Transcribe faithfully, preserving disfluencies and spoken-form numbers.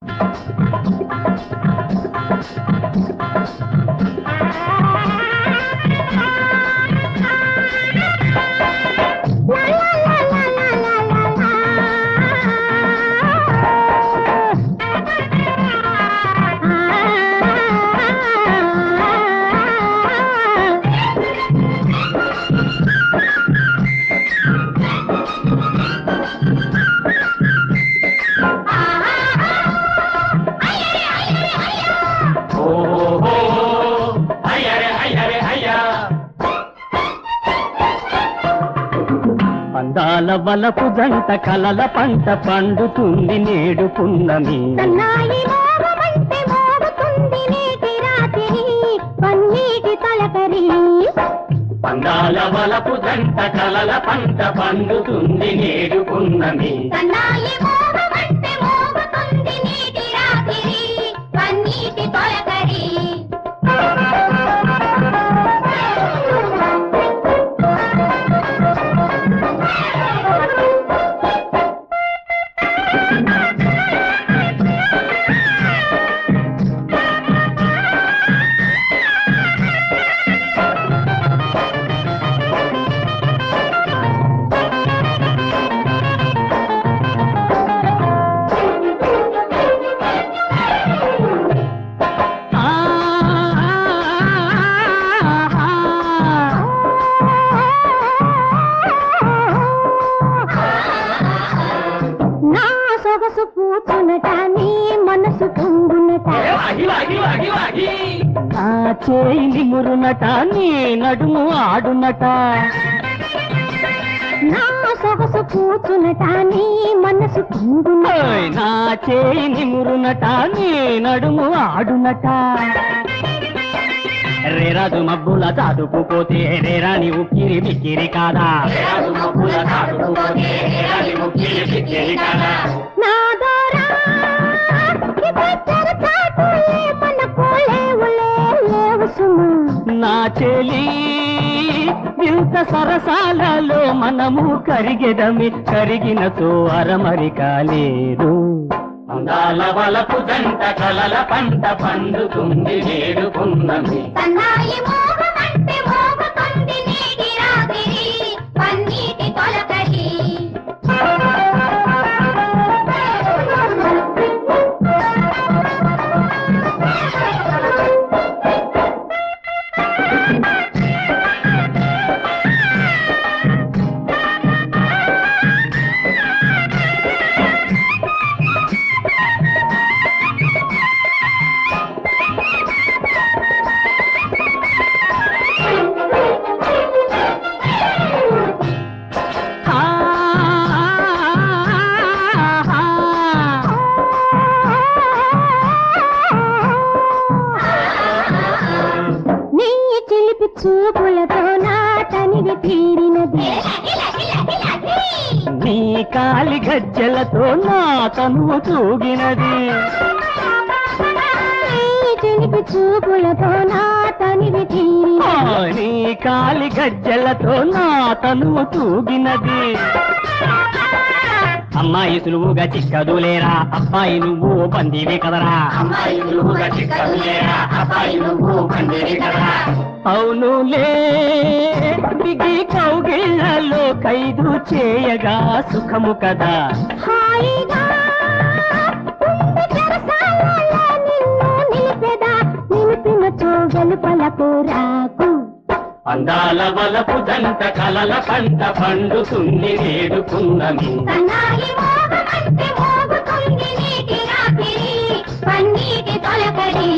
అందాల వలపు జంట కలల పంట పండుతుంది నేడు పున్నమి. సన్నాయి మోగమంటే మోగుతుంది నేటి రాత్రి పన్నీటి తలకరి. అందాల వలపు జంట కలల పంట పండుతుంది నేడు పున్నమి. సన్నాయి మోగమంటే మోగుతుంది నేటి రాత్రి పన్నీటి తలకరి. పూచునట నీ మనసు పొంగునట, నా చేయి మురునట నీ నడుము ఆడునట. నా సొగసు పూచునట నీ మనసు పొంగునట, నా చేయి మురునట నీ నడుము ఆడునట. రేరాజు మబ్బుల దాదుకుపోతే రేరాని ఉక్కిరి బిక్కిరి కాదా. నా చెలి వింత సరసాలలో మనము కరిగెదమి, కరిగినతో అరమరిక లేదు. అందాల వలపు జంట కలల పంట పండుతుంది నేడు పున్నమి. సన్నాయి మోగమంటే మోగుతుంది నేటి రాత్రి పన్నీటి తొలకరి. చూపులతో నా తనివి తీరినది, నీ కాలి గజ్జలతో నా తనువు తూగినది. చిలిపి చూపులతో నా తనివి తీరినది, నీ కాలి గజ్జలతో నా తనువు తూగినది. అమ్మాయి సులువుగా చిక్కదులేరా అబ్బాయి నువ్వు పందివి కదరా. అమ్మాయి సులువుగా చిక్కదులేరా అబ్బాయి నువ్వు పందివి కదరా. అవునులే దిగి కౌగిళ్లలో ఖైదు చేయగా సుఖము కదా. హాయిగా నిన్ను నిలిపెదా నిలిపిన చోగలు పలకూరాకు. అందాల వలపు జంట కలల పంట పండుతుంది నేడు పున్నమి. సన్నాయి మోగమంటే మోగుతుంది నీటి రాత్రి పన్నీటి తొలకరి.